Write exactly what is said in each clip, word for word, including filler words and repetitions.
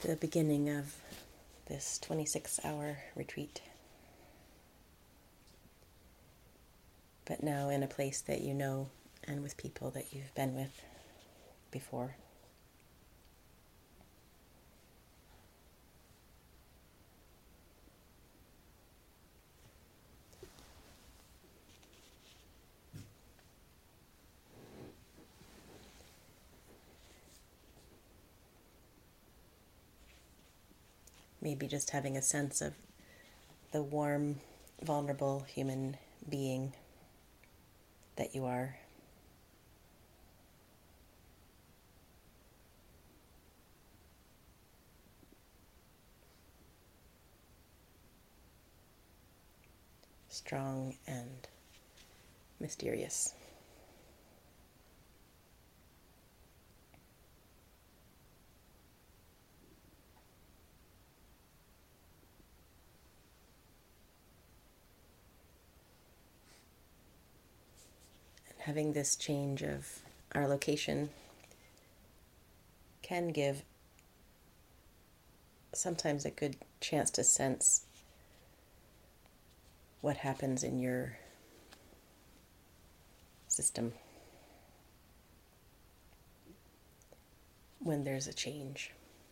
the beginning of this twenty-six hour retreat. But now in a place that you know and with people that you've been with before. Maybe just having a sense of the warm, vulnerable human being that you are. Strong and mysterious. Having this change of our location can give sometimes a good chance to sense what happens in your system when there's a change.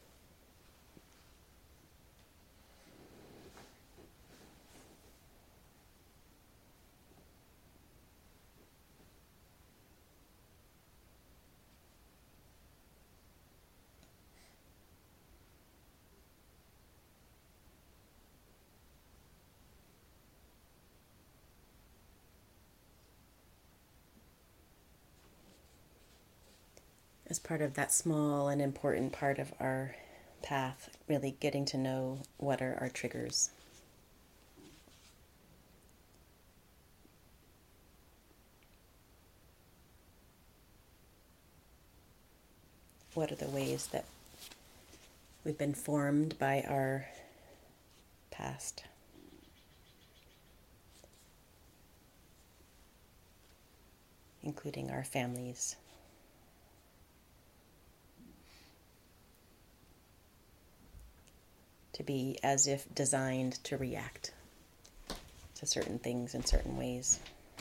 As part of that small and important part of our path, really getting to know what are our triggers. What are the ways that we've been formed by our past? Including our families. To be as if designed to react to certain things in certain ways.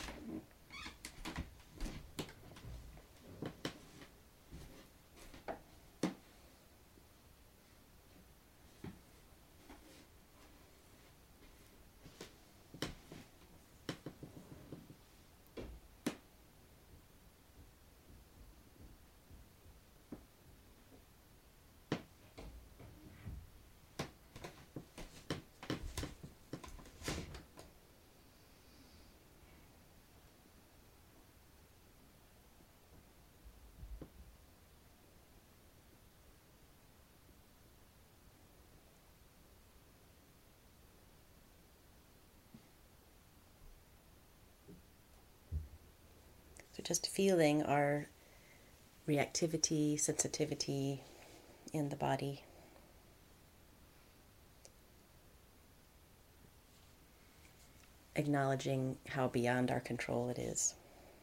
So just feeling our reactivity, sensitivity in the body. Acknowledging how beyond our control it is.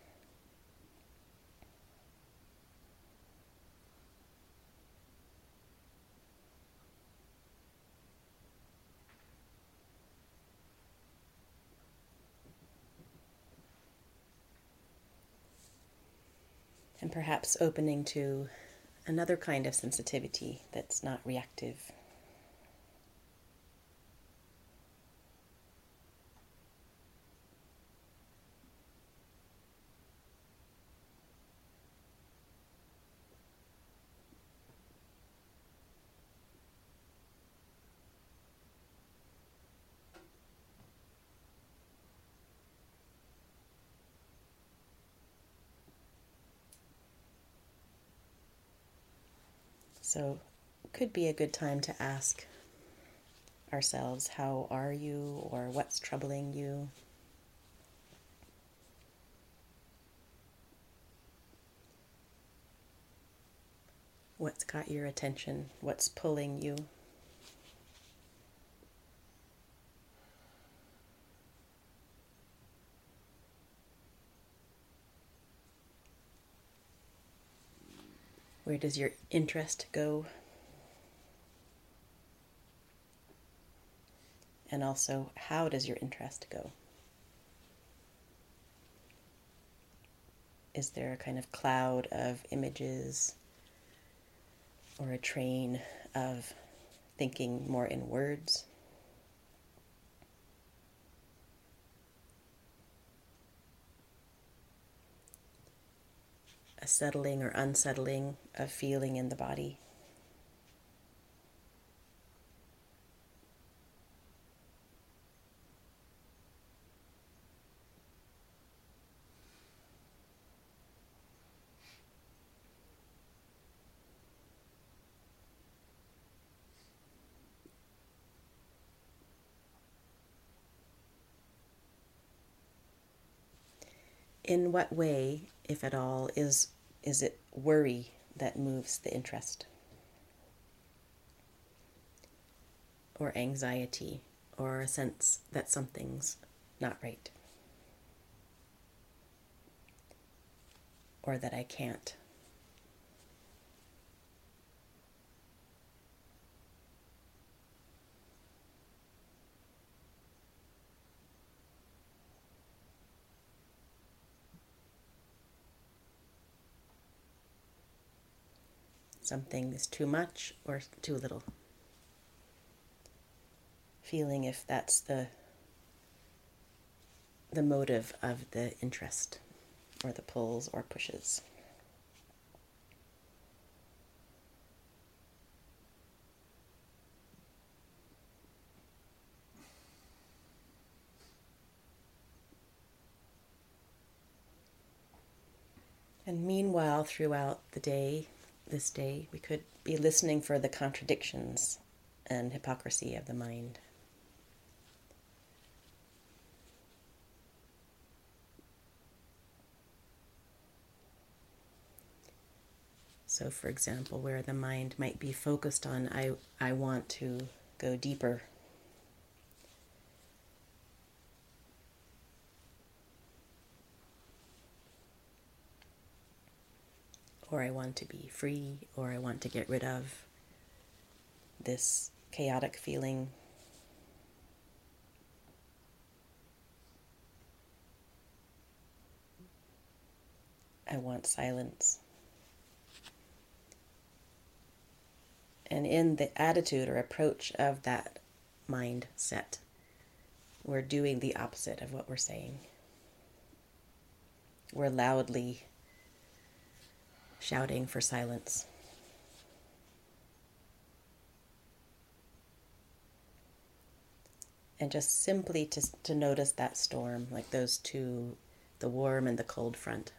And perhaps opening to another kind of sensitivity that's not reactive. So could be a good time to ask ourselves, how are you, or what's troubling you? What's got your attention? What's pulling you? Where does your interest go? And also, how does your interest go? Is there a kind of cloud of images or a train of thinking more in words? A settling or unsettling of feeling in the body? In what way, if at all, is is it worry that moves the interest? Or anxiety, or a sense that something's not right? Or that I can't? Something is too much or too little? Feeling if that's the the motive of the interest, or the pulls or pushes. And meanwhile, throughout the day, this day, we could be listening for the contradictions and hypocrisy of the mind. So, for example, where the mind might be focused on, I, I want to go deeper. Or I want to be free, or I want to get rid of this chaotic feeling. I want silence. And in the attitude or approach of that mindset, we're doing the opposite of what we're saying. We're loudly shouting for silence. And just simply to, to notice that storm, like those two, the warm and the cold front.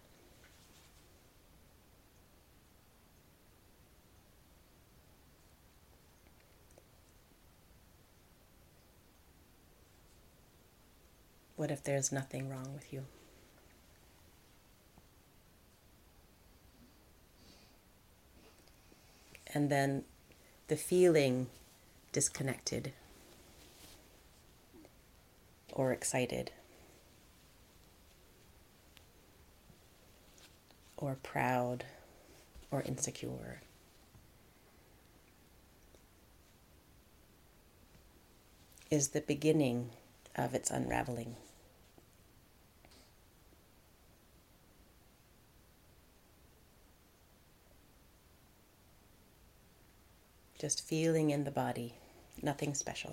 What if there's nothing wrong with you? And then the feeling disconnected or excited or proud or insecure. Is the beginning of its unraveling. Just feeling in the body, nothing special.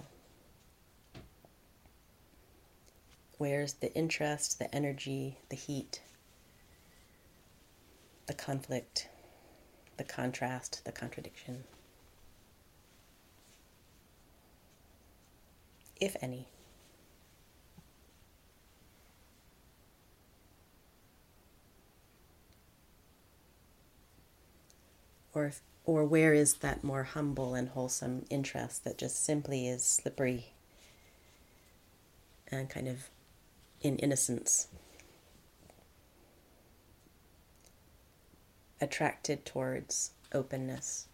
Where's the interest, the energy, the heat, the conflict, the contrast, the contradiction? If any. Or, or where is that more humble and wholesome interest that just simply is slippery and kind of in innocence, attracted towards openness?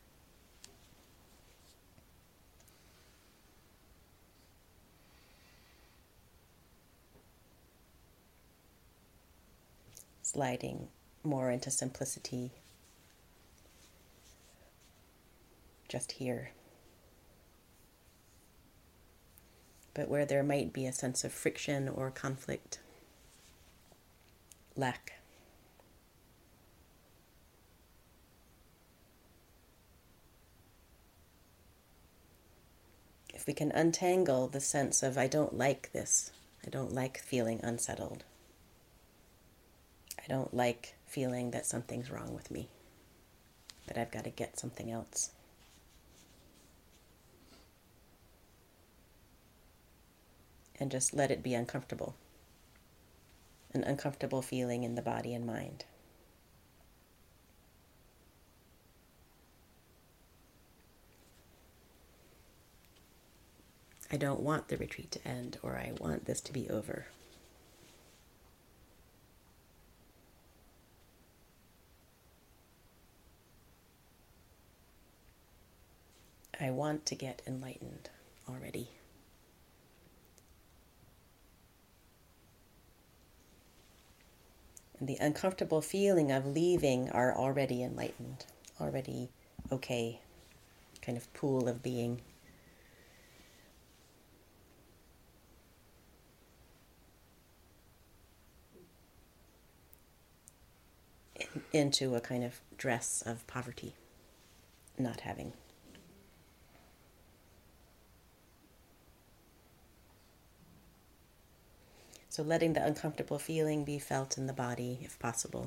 Sliding more into simplicity, just here. but where there might be a sense of friction or conflict, lack. If we can untangle the sense of, I don't like this, I don't like feeling unsettled, I don't like feeling that something's wrong with me, that I've got to get something else. And just let it be uncomfortable. An uncomfortable feeling in the body and mind. I don't want the retreat to end, or I want this to be over. I want to get enlightened already. And the uncomfortable feeling of leaving our already enlightened, already okay kind of pool of being. In, into a kind of dress of poverty, not having. So letting the uncomfortable feeling be felt in the body, if possible.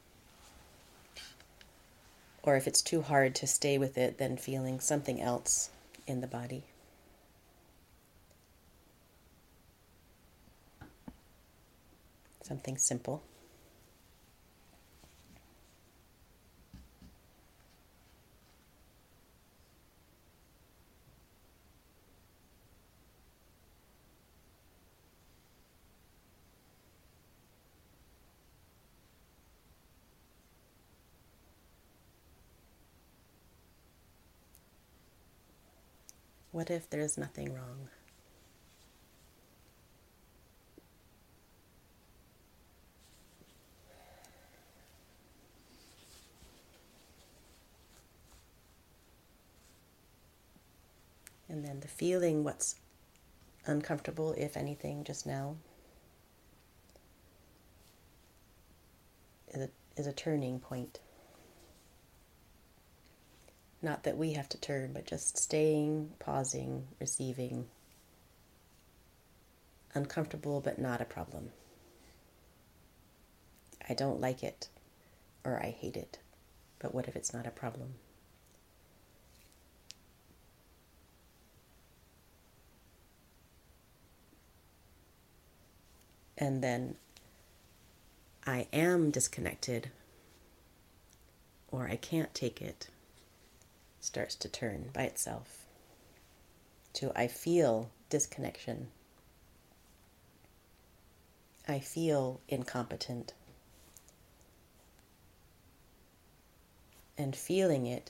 Or if it's too hard to stay with it, then feeling something else in the body. Something simple. What if there's nothing wrong? And then the feeling what's uncomfortable, if anything, just now, is a, is a turning point. Not that we have to turn, but just staying, pausing, receiving. Uncomfortable, but not a problem. I don't like it, or I hate it, but what if it's not a problem? And then I am disconnected, or I can't take it, starts to turn by itself to I feel disconnection. I feel incompetent. And feeling it,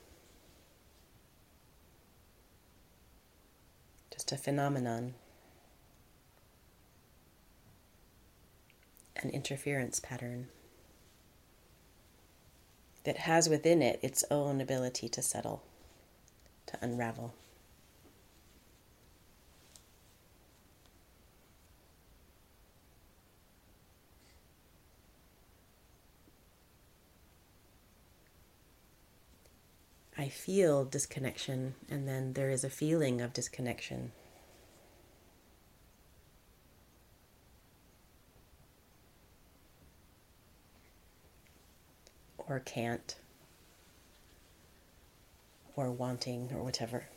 just a phenomenon, an interference pattern that has within it its own ability to settle, to unravel. I feel disconnection, and then there is a feeling of disconnection. Or can't, or wanting, or whatever.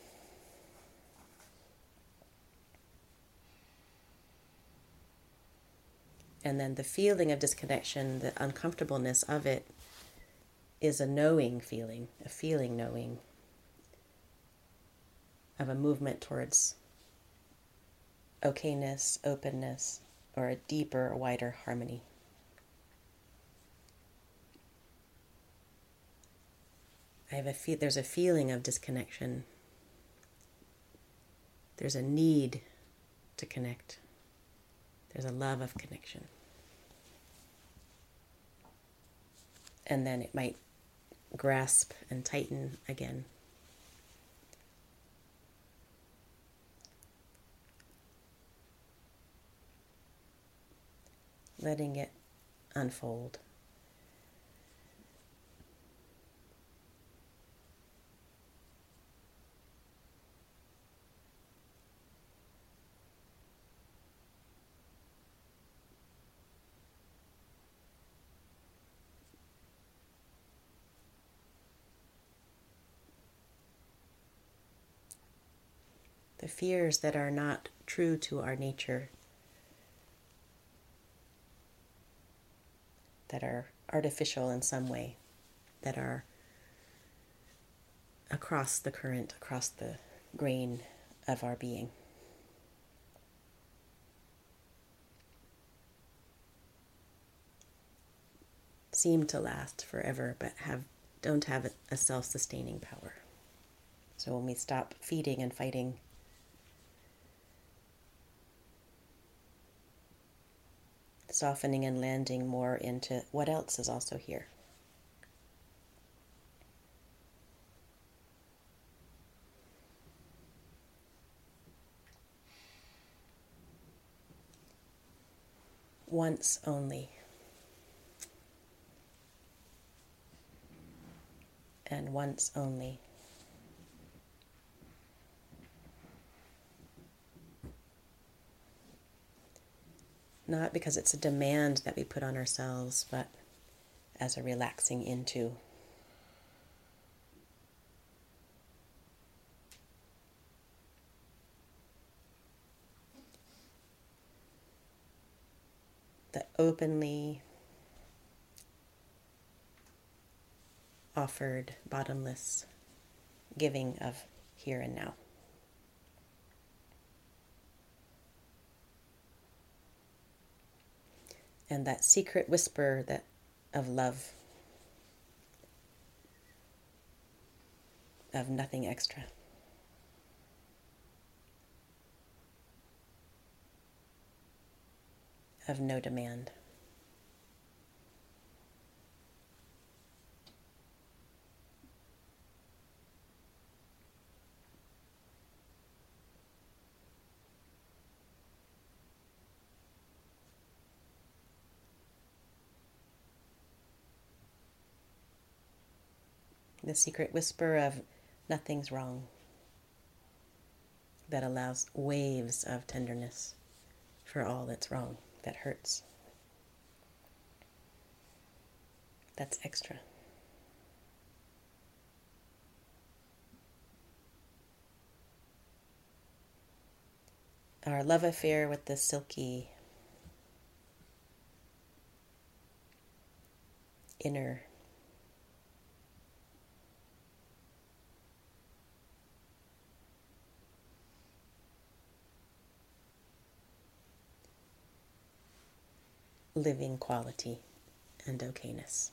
And then the feeling of disconnection, the uncomfortableness of it, is a knowing feeling, a feeling knowing of a movement towards okayness, openness, or a deeper, wider harmony. I have a fe- there's a feeling of disconnection. There's a need to connect. There's a love of connection. And then it might grasp and tighten again. letting it unfold. The fears that are not true to our nature, that are artificial in some way, that are across the current, across the grain of our being. Seem to last forever, but have don't have a self-sustaining power. So when we stop feeding and fighting, softening and landing more into what else is also here. Once only. And once only. Not because it's a demand that we put on ourselves, but as a relaxing into. The openly offered, bottomless giving of here and now. And that secret whisper that of love, of nothing extra. Of no demand. The secret whisper of nothing's wrong, that allows waves of tenderness for all that's wrong, that hurts. That's extra. Our love affair with the silky inner living quality and okayness.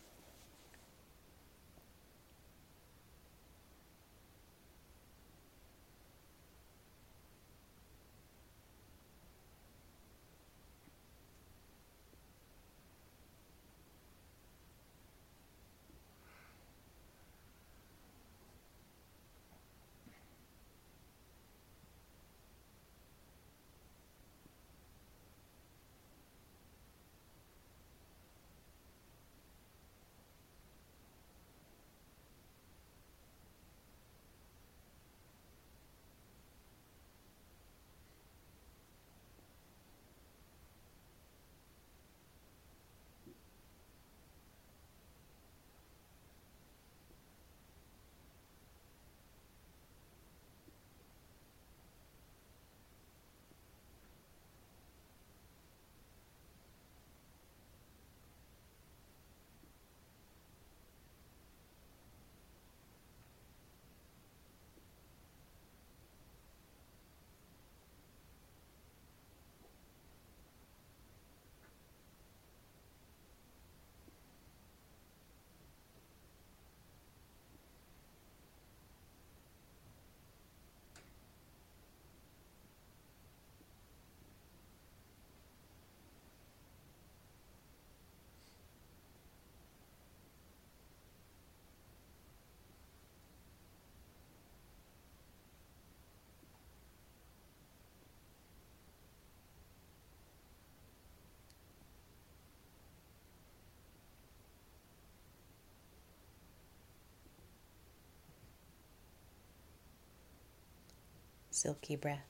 silky breath.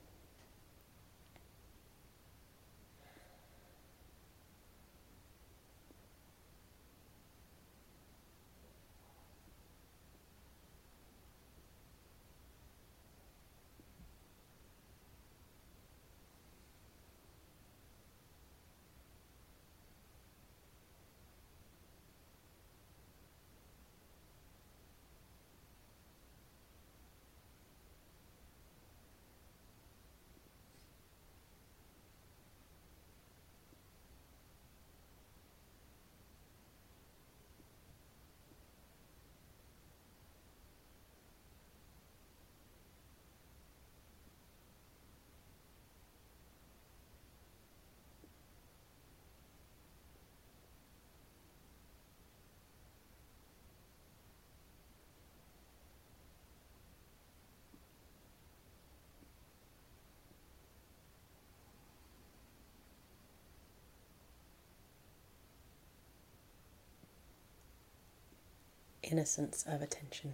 Innocence of attention.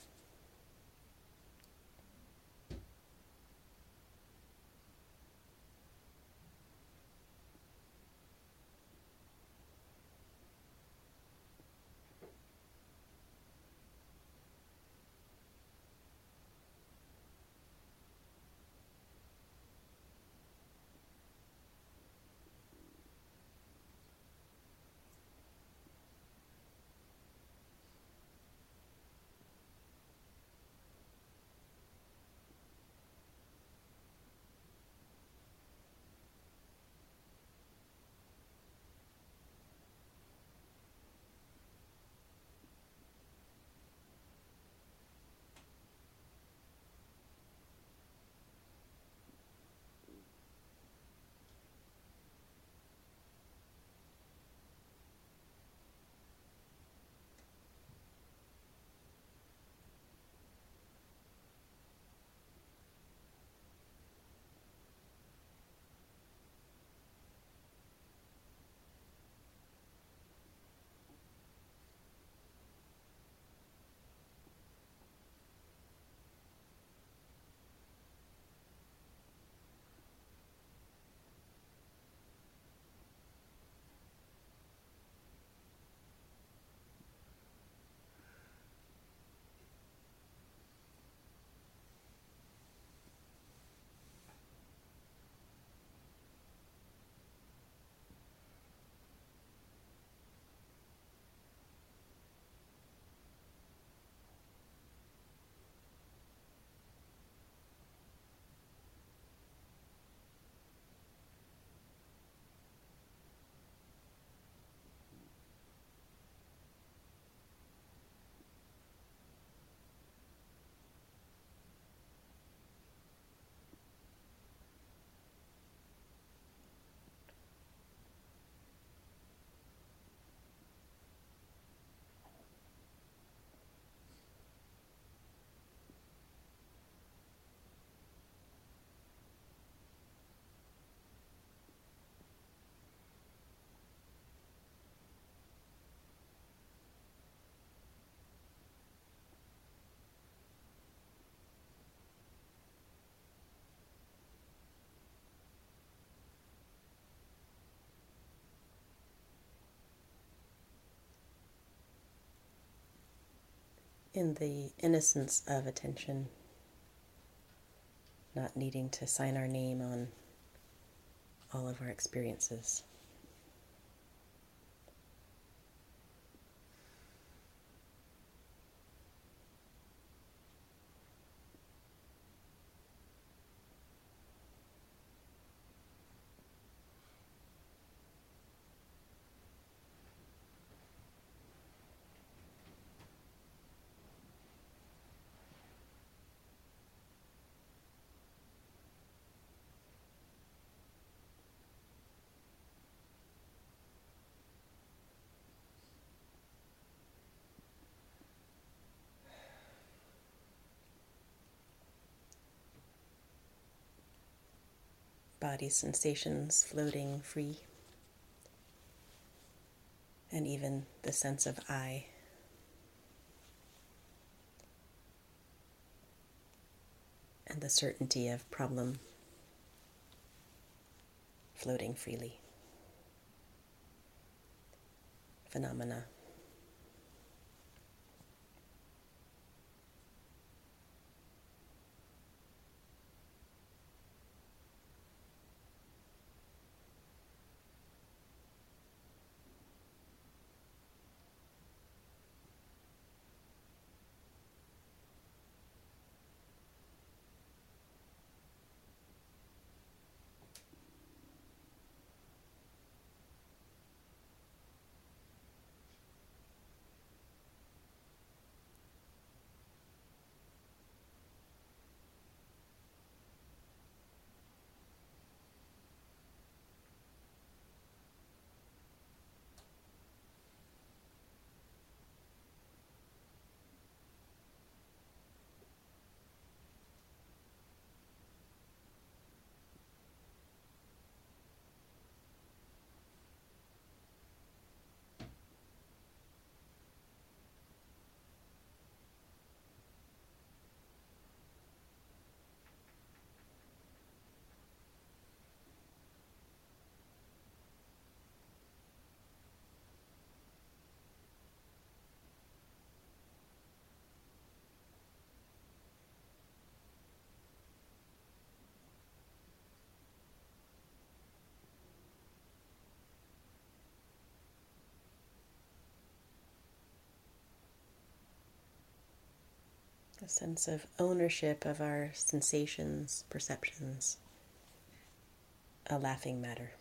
In the innocence of attention, not needing to sign our name on all of our experiences. Body sensations floating free, and even the sense of I. And and the certainty of problem floating freely. Phenomena. A sense of ownership of our sensations, perceptions, a laughing matter.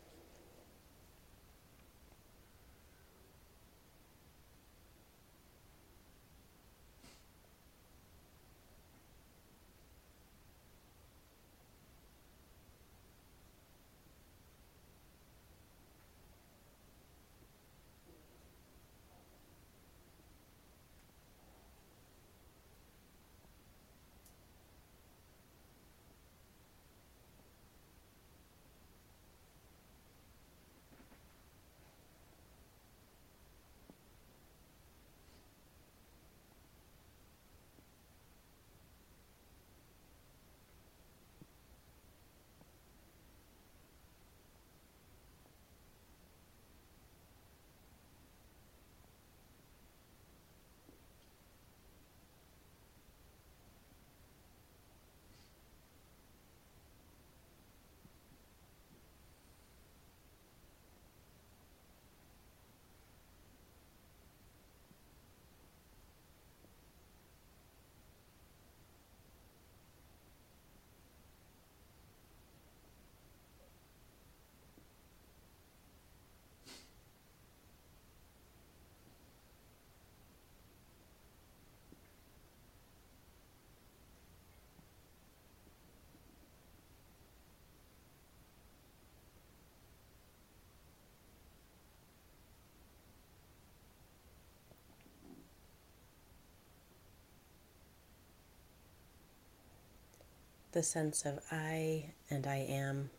The sense of I and I am,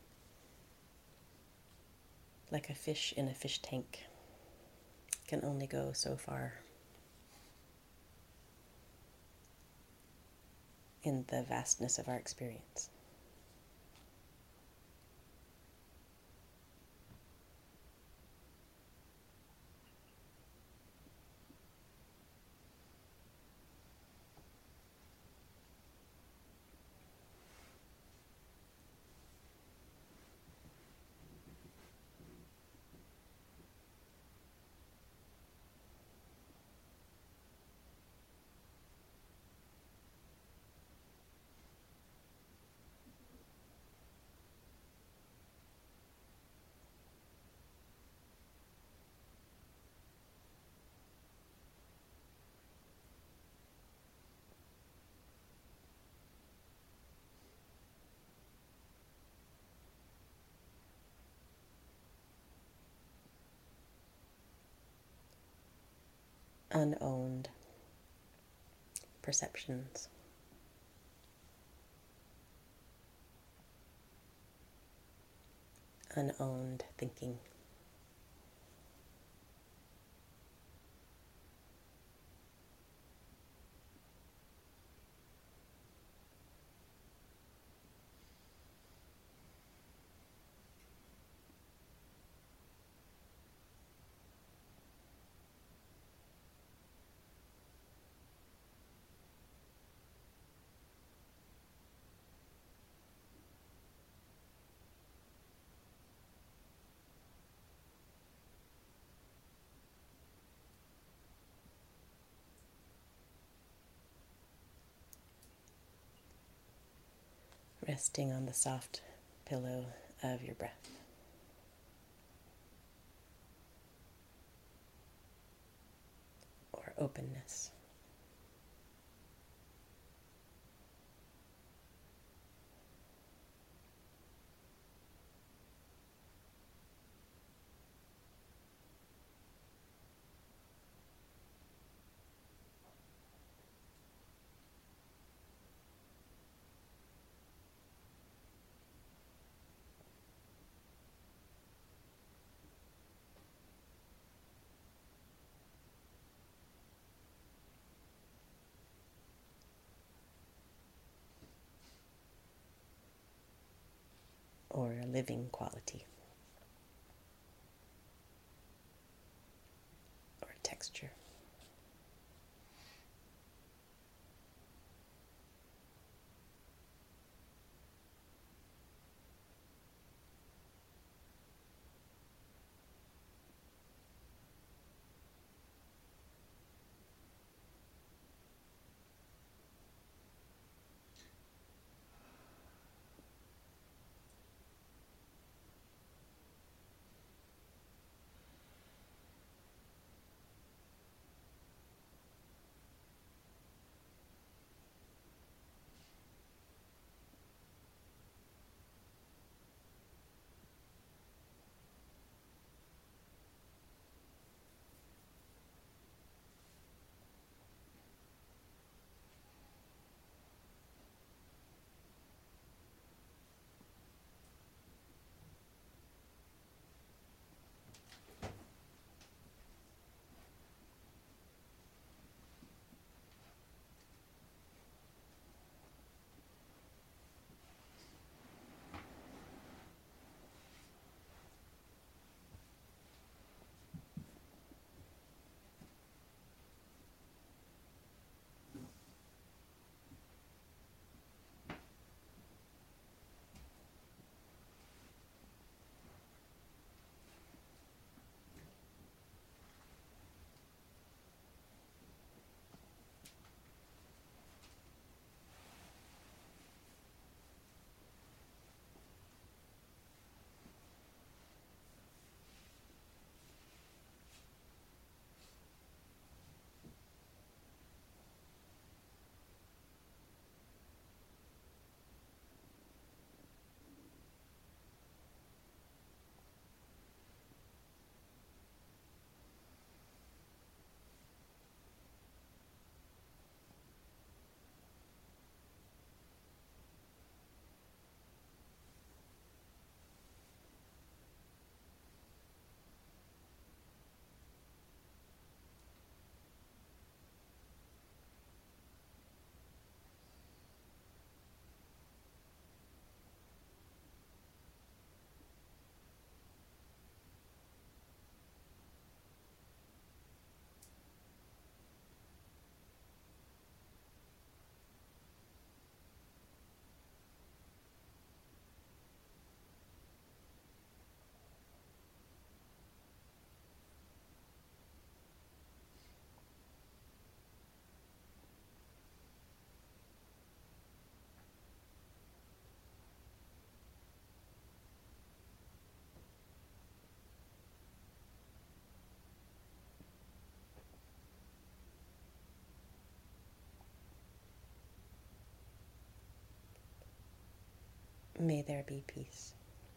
like a fish in a fish tank, can only go so far in the vastness of our experience. Unowned perceptions. Unowned thinking. resting on the soft pillow of your breath. Or openness. Or a living quality. Or texture. May there be peace.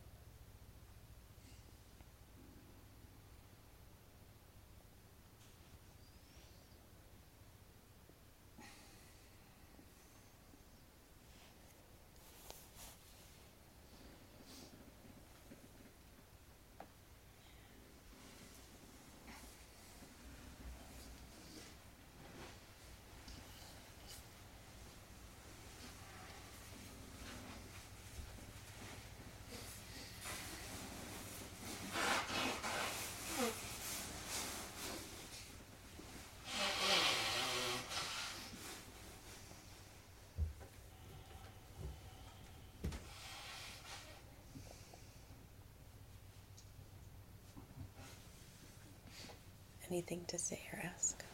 Anything to say or ask?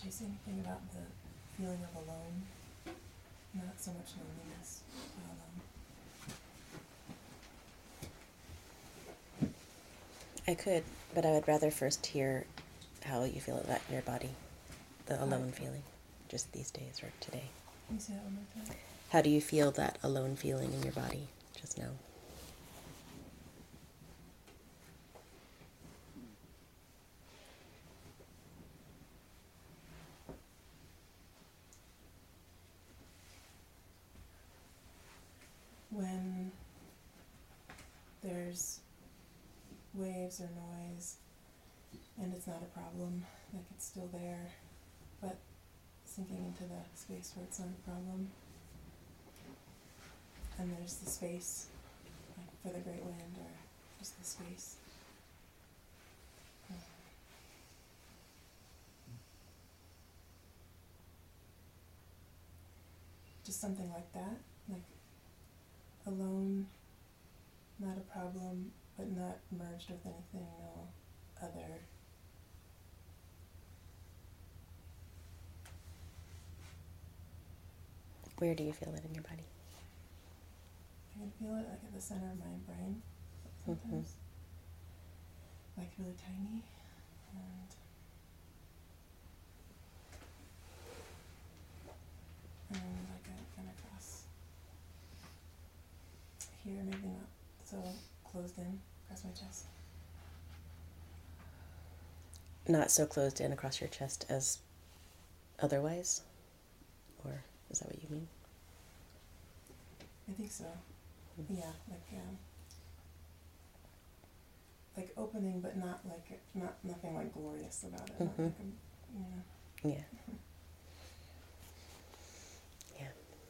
Did you say anything about the feeling of alone? Not so much loneliness, but alone. I could, but I would rather first hear how you feel about your body, the alone Right. feeling, just these days or today. Can you say that one more time? How do you feel that alone feeling in your body just now? When there's waves or noise and it's not a problem, like it's still there, but sinking into the space where it's not a problem. And there's the space, like for the great wind, or just the space. Um, just something like that, like alone, not a problem, but not merged with anything, no other. Where do you feel it in your body? I can feel it like at the center of my brain sometimes, mm-hmm. like really tiny, and and like a, kind of across here, maybe not so closed in across my chest. Not so closed in across your chest as otherwise? Or is that what you mean? I think so. Mm-hmm. Yeah, like um, like opening, but not like not nothing like glorious about it. Mm-hmm. Not like a, you know. Yeah. Yeah.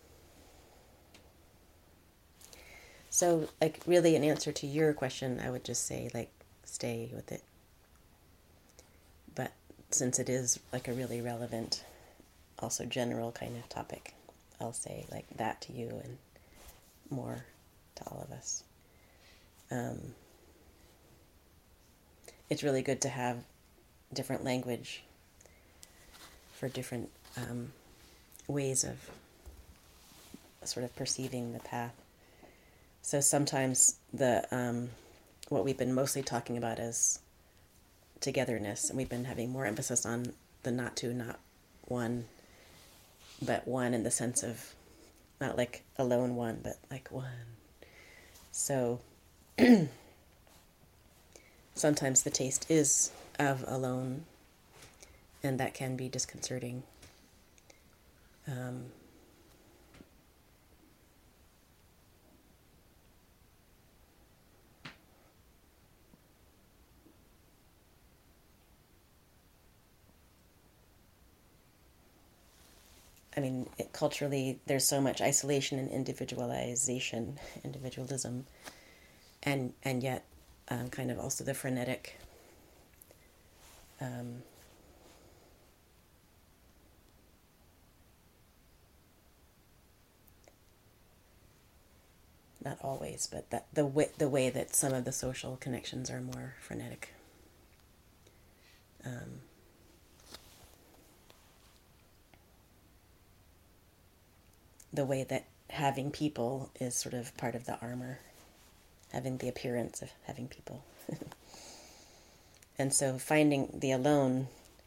So, like, really, in answer to your question, I would just say, like, stay with it. But since it is like a really relevant, also general kind of topic, I'll say like that to you and more to all of us. Um, it's really good to have different language for different um, ways of sort of perceiving the path. So sometimes the um, what we've been mostly talking about is togetherness, and we've been having more emphasis on the not two, not one, but one in the sense of not like alone one, but like one. So sometimes the taste is of alone, and that can be disconcerting. Um, I mean, it, culturally, there's so much isolation and individualization, individualism, and and yet um, kind of also the frenetic um, not always, but that the way the way that some of the social connections are more frenetic. Um, the way that having people is sort of part of the armor, having the appearance of having people. And so finding the aloneness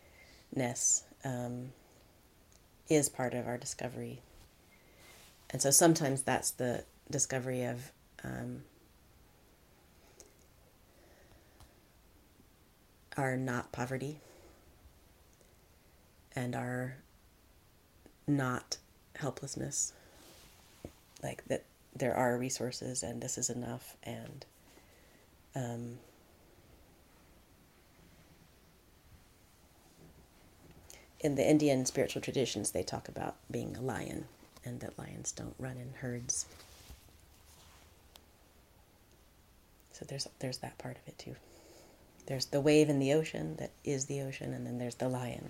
um, is part of our discovery. And so sometimes that's the discovery of um, our not poverty and our not helplessness. Like that there are resources and this is enough, and um, in the Indian spiritual traditions they talk about being a lion and that lions don't run in herds. So there's there's that part of it too. There's the wave in the ocean that is the ocean, and then there's the lion.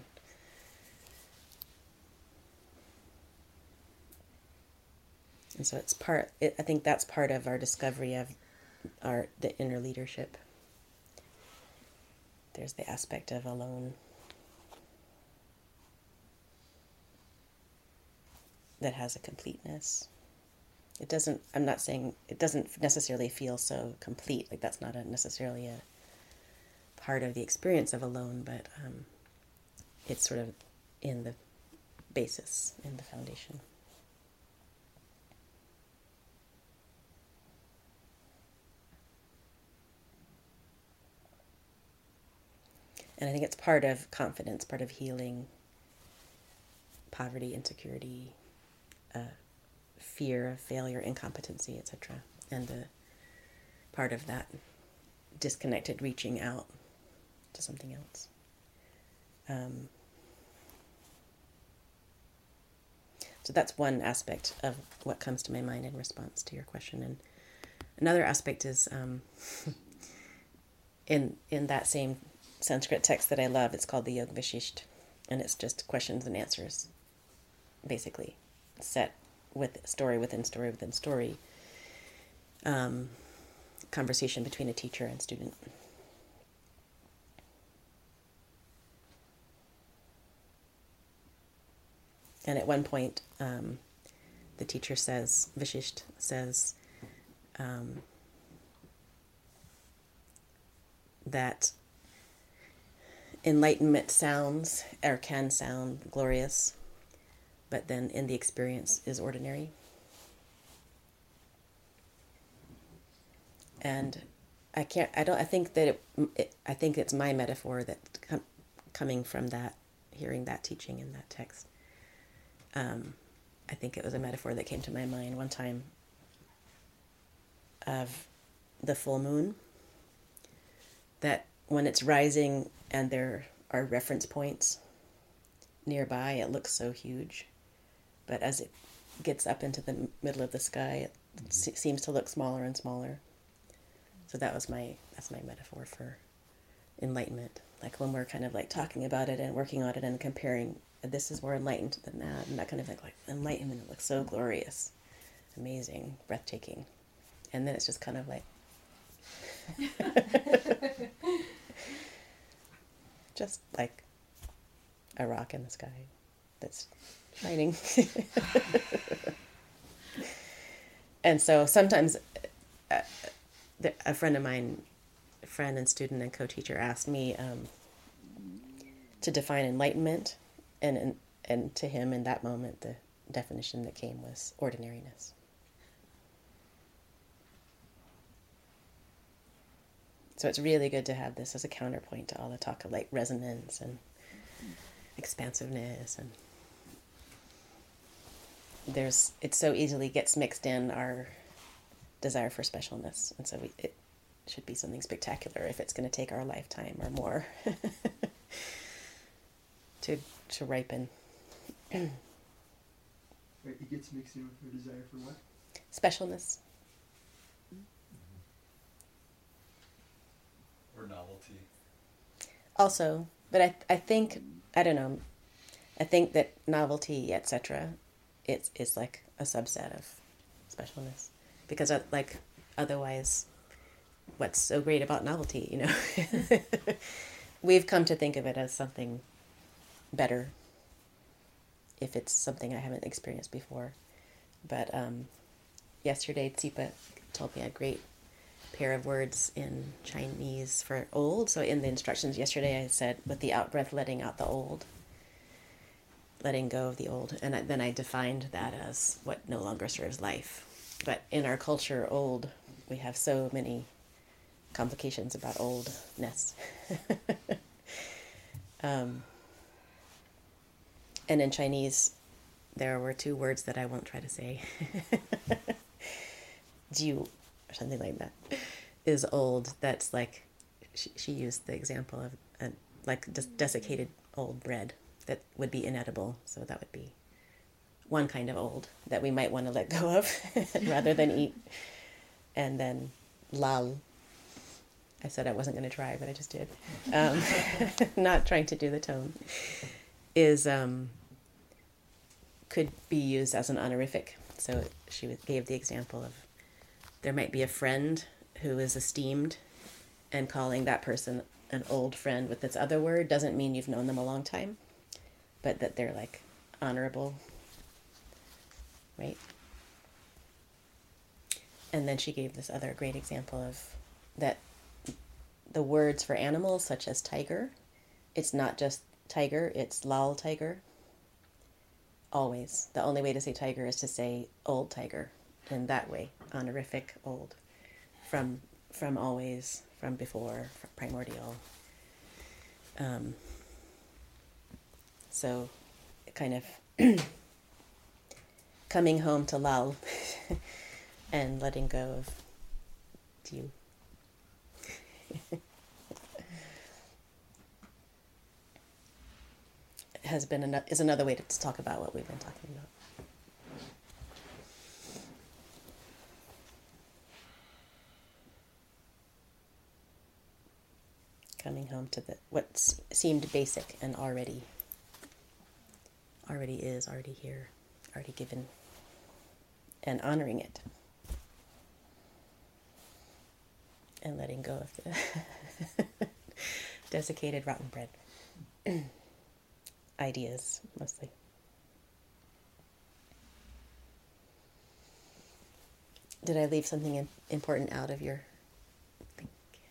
And so it's part, it, I think that's part of our discovery of our the inner leadership. There's the aspect of alone. that has a completeness. It doesn't, I'm not saying, it doesn't necessarily feel so complete, like that's not a, necessarily a part of the experience of alone, but um, it's sort of in the basis, in the foundation. And I think it's part of confidence, part of healing, poverty, insecurity, uh, fear of failure, incompetency, et cetera. And the part of that disconnected reaching out to something else. Um, so that's one aspect of what comes to my mind in response to your question. And another aspect is um, in in that same Sanskrit text that I love, it's called the Yog Vashisht, and it's just questions and answers, basically, set with story within story within story, um, conversation between a teacher and student. And at one point, um, the teacher says, Vashisht says, um, that enlightenment sounds or can sound glorious, but then in the experience is ordinary. And I can't, I don't, I think that it, it I think it's my metaphor that com- coming from that, hearing that teaching in that text, um, I think it was a metaphor that came to my mind one time of the full moon, that when it's rising and there are reference points nearby, it looks so huge. But as it gets up into the middle of the sky, it se- seems to look smaller and smaller. So that was my, that's my metaphor for enlightenment. Like when we're kind of like talking about it and working on it and comparing, this is more enlightened than that, and that kind of like, like enlightenment, it looks so glorious, amazing, breathtaking. And then it's just kind of like, just like a rock in the sky that's shining. And so sometimes uh, a friend of mine, a friend and student and co-teacher asked me um, to define enlightenment, and, and and to him in that moment the definition that came was ordinariness. So it's really good to have this as a counterpoint to all the talk of like resonance and expansiveness, and there's it so easily gets mixed in our desire for specialness, and so we, it should be something spectacular if it's going to take our lifetime or more to to ripen. Right, it gets mixed in with our desire for what? Specialness. Or novelty. Also, but I I think I don't know. I think that novelty, et cetera, it's is like a subset of specialness, because uh, like otherwise, what's so great about novelty? You know, we've come to think of it as something better if it's something I haven't experienced before. But um, yesterday, Tsipa told me a great pair of words in Chinese for old. So in the instructions yesterday, I said, with the out breath, letting out the old, letting go of the old. And I, then I defined that as what no longer serves life. But in our culture, old, we have so many complications about oldness. um, and in Chinese, there were two words that I won't try to say. Jiu, or something like that, is old. That's like, she, she used the example of a, like des- desiccated old bread that would be inedible. So that would be one kind of old that we might want to let go of rather than eat. And then lal, I said I wasn't going to try, but I just did. Um, not trying to do the tone. Is um, could be used as an honorific. So she gave the example of there might be a friend who is esteemed, and calling that person an old friend with this other word doesn't mean you've known them a long time, but that they're like honorable. right? And then she gave this other great example of that the words for animals, such as tiger, it's not just tiger, it's lal tiger. Always. The only way to say tiger is to say old tiger, in that way, honorific old, from from always, from before, from primordial. Um, so, kind of coming home to lal and letting go of you. Has been an, is another way to talk about what we've been talking about. Coming home to the what seemed basic and already already is, already here, already given, and honoring it. And letting go of the desiccated rotten bread. Ideas, mostly. Did I leave something in, important out of your thing?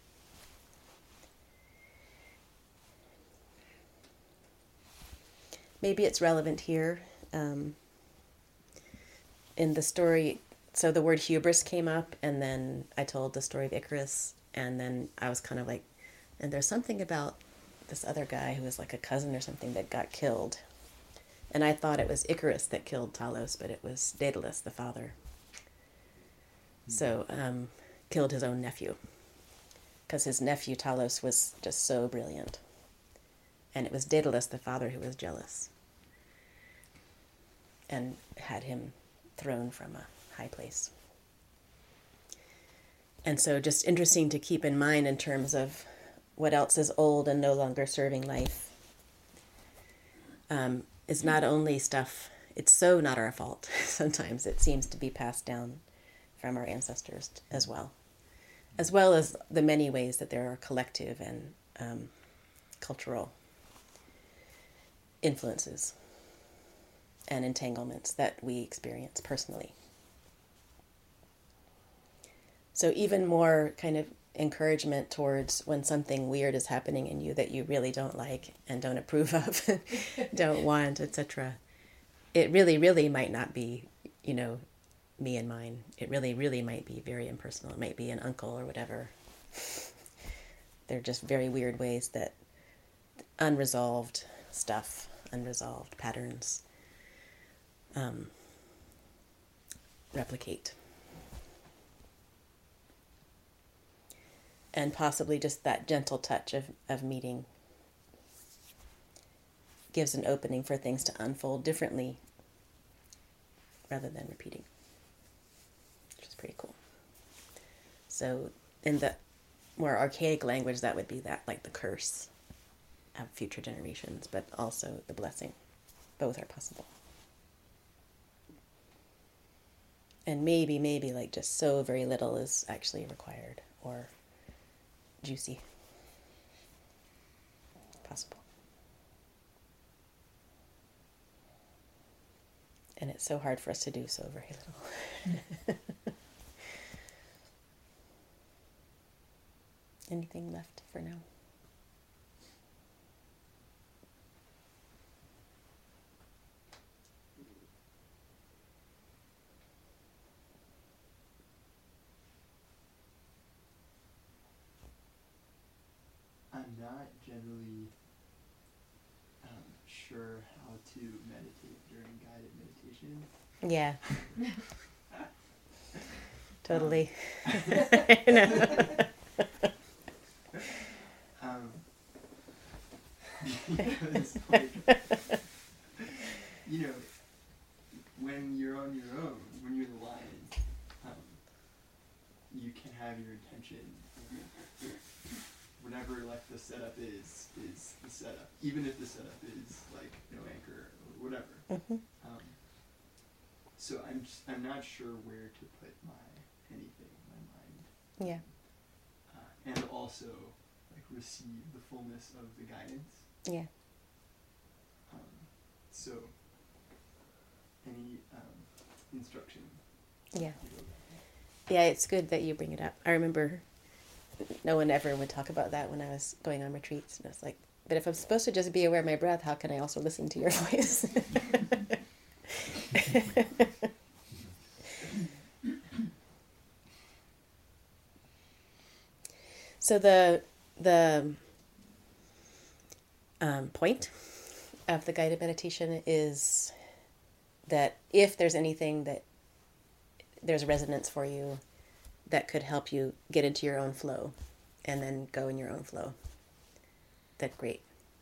Maybe it's relevant here. Um, in the story, so the word hubris came up, and then I told the story of Icarus, and then I was kind of like, and there's something about this other guy who was like a cousin or something that got killed. And I thought it was Icarus that killed Talos, but it was Daedalus, the father. Mm-hmm. So, um, killed his own nephew. Because his nephew, Talos, was just so brilliant. And it was Daedalus, the father, who was jealous. And had him thrown from a high place. And so just interesting to keep in mind in terms of what else is old and no longer serving life, um, is not only stuff, it's so not our fault. Sometimes it seems to be passed down from our ancestors as well, as well as the many ways that there are collective and um, cultural influences and entanglements that we experience personally. So even more kind of encouragement towards when something weird is happening in you that you really don't like and don't approve of, don't want, et cetera. It really, really might not be, you know, me and mine. It really, really might be very impersonal. It might be an uncle or whatever. They're just very weird ways that unresolved stuff, unresolved patterns um, replicate. And possibly just that gentle touch of, of meeting gives an opening for things to unfold differently rather than repeating, which is pretty cool. So in the more archaic language, that would be that, like the curse of future generations, but also the blessing. Both are possible. And maybe, maybe like just so very little is actually required, or juicy. Possible. And it's so hard for us to do so very little. Anything left for now? I'm not generally um, sure how to meditate during guided meditation. Yeah. Totally. I know. um, because, like, you know, when you're on your own, when you're the lion, um, you can have your intention. Whatever, like, the setup is, is the setup. Even if the setup is, like, no anchor or whatever. Mm-hmm. Um, so I'm just, I'm not sure where to put my anything, my mind. Yeah. Uh, and also, like, receive the fullness of the guidance. Yeah. Um, so, any, um, instruction. Yeah. Yeah, it's good that you bring it up. I remember no one ever would talk about that when I was going on retreats. And I was like, but if I'm supposed to just be aware of my breath, how can I also listen to your voice? So the the um, point of the guided meditation is that if there's anything that there's resonance for you that could help you get into your own flow and then go in your own flow, that great.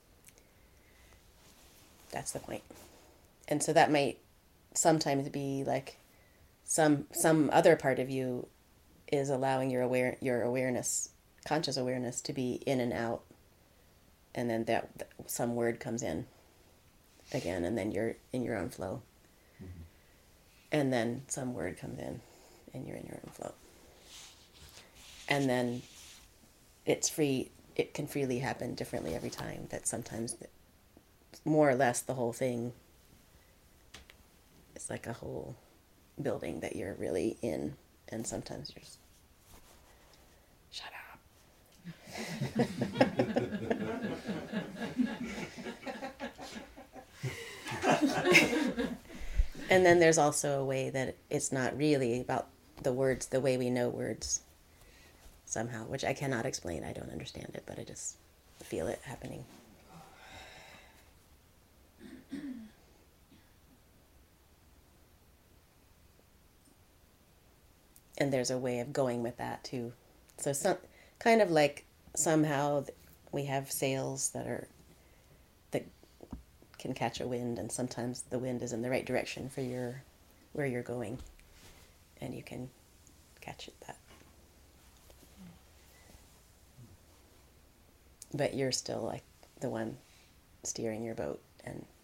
That's the point. And so that might sometimes be like some some other part of you is allowing your aware your awareness, conscious awareness, to be in and out, and then that, that some word comes in again, and then you're in your own flow. Mm-hmm. And then some word comes in and you're in your own flow. And then it's free, it can freely happen differently every time. That sometimes more or less the whole thing is like a whole building that you're really in, and sometimes you're just shut up. And then there's also a way that it's not really about the words the way we know words somehow, which I cannot explain. I don't understand it, but I just feel it happening. And there's a way of going with that too. So some kind of like somehow we have sails that are that can catch a wind, and sometimes the wind is in the right direction for your where you're going, and you can catch it that. But you're still like the one steering your boat, and